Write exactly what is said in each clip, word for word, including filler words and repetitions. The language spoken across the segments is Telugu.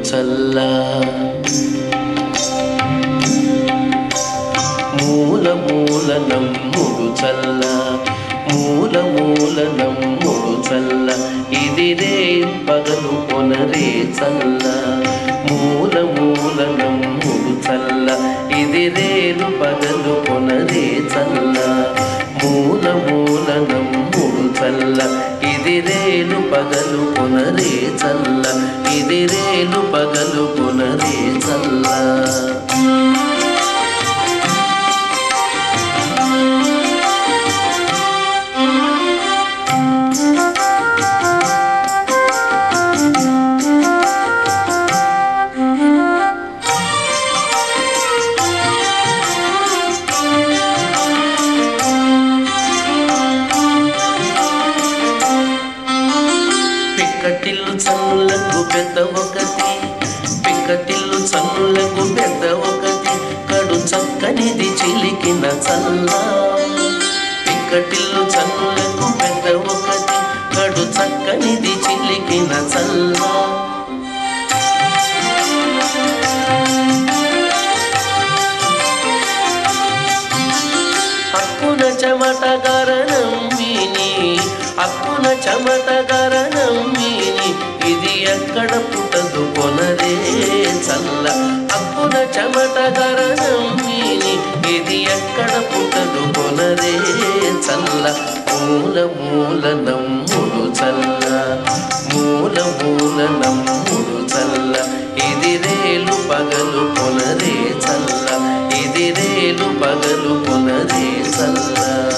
చల్ల మూల మూల నమ్ముడు చల్ల మూల మూల నమ్ముడు చల్ల ఇది రే పగలు కొనరే చల్ల మూల మూల నమ్ముడు చల్ల ఇది రేలు పగలు కొనరే చల్ల మూల మూల నమ్ముడు చల్ల ఇది రేలు పగలు కొనరే చల్ల ఇది రేలు పగలు కొనరే చల్ల పిక్కటిల్లు చల్లకు పెద్ద ఒకటి పిక్కటిల్లు చల్లకు పెద్ద ఒకటి కడు చక్కనిది చిలికిన చల్ల పిక్కటిల్లు చల్లకు పెద్ద ఒకటి కడు చక్కనిది చిలికిన చల్ల అక్కున చెమట గరణమ్మిని అక్కున చెమట గరణమ్మిని ఇది ఎక్కడ పుట్టదు కొనరే చల్ల అక్కున చెమట గరణమ్మిని ఇది ఎక్కడ పుట్టదు కొనరే చల్ల మూల మూల నమ్ముడు చల్ల మూల మూల నమ్ముడు చల్ల ఇది రేలు పగలు కొనరే చల్ల ఇది రేలు పగలు కొనరే చల్ల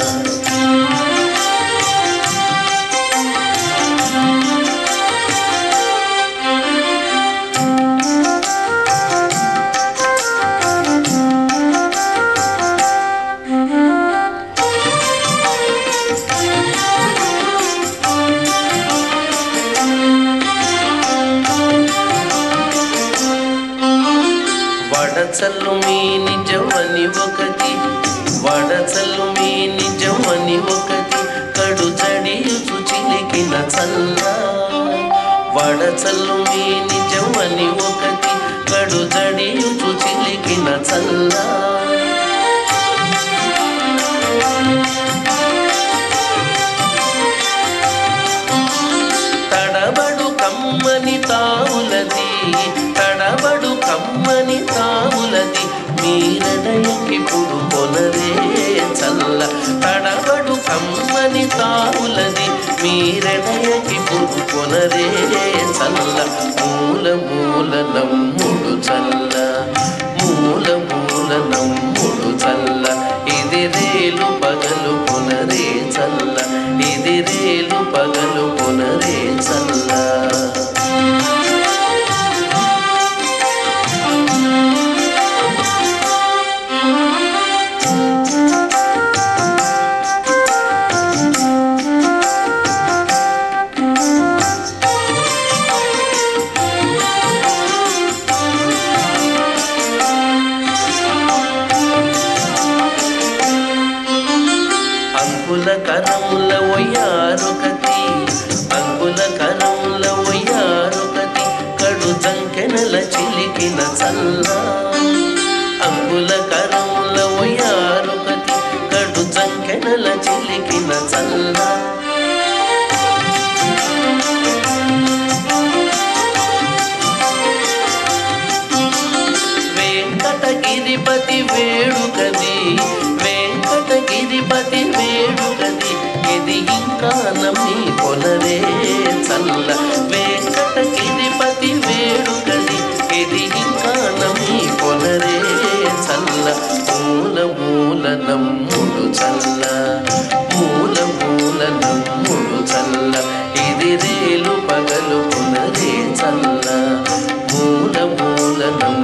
వడచల్లు మీ నిజమని ఒకటి వడచల్లు మీ నిజమని ఒకటి కడు జడియుచు చిలికిన చల్ల వడచల్లు మీ నిజమని ఒకటి కడు జడియుచు చిలికిన చల్ల తడబడు కమ్మని తావులది తడబడు కమ్మని తావులది మీరడయకిప్పుడు కొనరే చల్ల తడబడు కమ్మని తావులది మీరడయకిప్పుడు కొనరే చల్ల మూల మూల నమ్ముడు చల్ల మూల మూల నమ్ముడు చల్ల ఇది రేలు పగలు కొనరే చల్ల ఇది రేలు పగలు కొనరే చల్ల అంకుల కరముల ఒయ్యారుకతి అంకుల కరముల ఒయ్యారుకతి కడు జంకెనల చిలికిన చల్ల అంకుల కరముల ఒయ్యారుకతి కడు జంకెనల చిలికిన చల్ల వెంకటగిరిపతి వేడుకది వెంకటగిరిపతి వేడుకది ఇది ఇంకా నమ్మి కొనరే చల్ల వెంకటగిరిపతి వేడుకది ఇది ఇంకా నమ్మి కొనరే చల్ల మూల మూల నమ్ముడు చల్ల మూల మూల నమ్ముడు చల్ల ఇది రేలు పగలు కొనరే చల్ల మూల మూల నమ్ముడు